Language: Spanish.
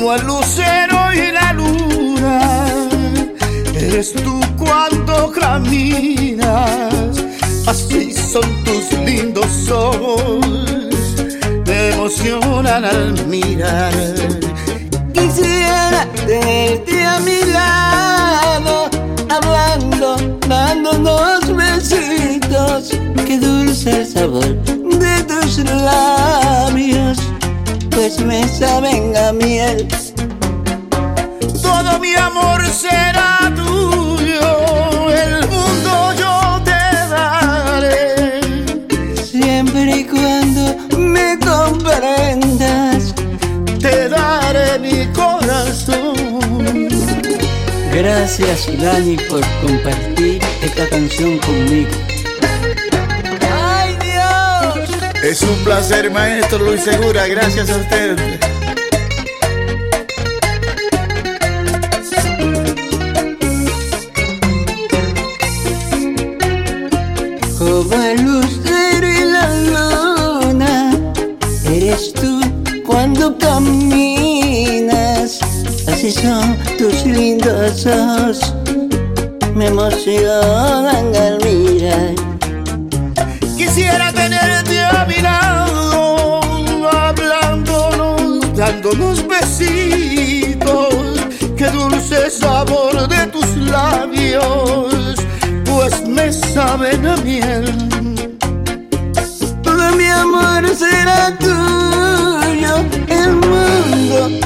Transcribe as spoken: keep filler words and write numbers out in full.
como el lucero y la luna. Eres tú cuando caminas, así son tus lindos ojos, me emocionan al mirar. Quisiera tenerte a mi lado, hablando, dándonos besitos. Qué dulce el sabor de tus labios, pues me saben a miel. Todo mi amor será tuyo, el mundo yo te daré, siempre y cuando me comprendas. Te daré mi corazón. Gracias, Dani, por compartir esta canción conmigo. ¡Ay, Dios! Es un placer, maestro Luis Segura, gracias a usted. Como el lucero y la luna, eres tú cuando caminas. Así son tus lindos ojos, me emocionan al mirar. Quisiera tenerte a mi lado, hablándonos, dándonos besitos. Qué dulce sabor de tus labios, pues me saben a miel. Todo mi amor será tuyo, el mundo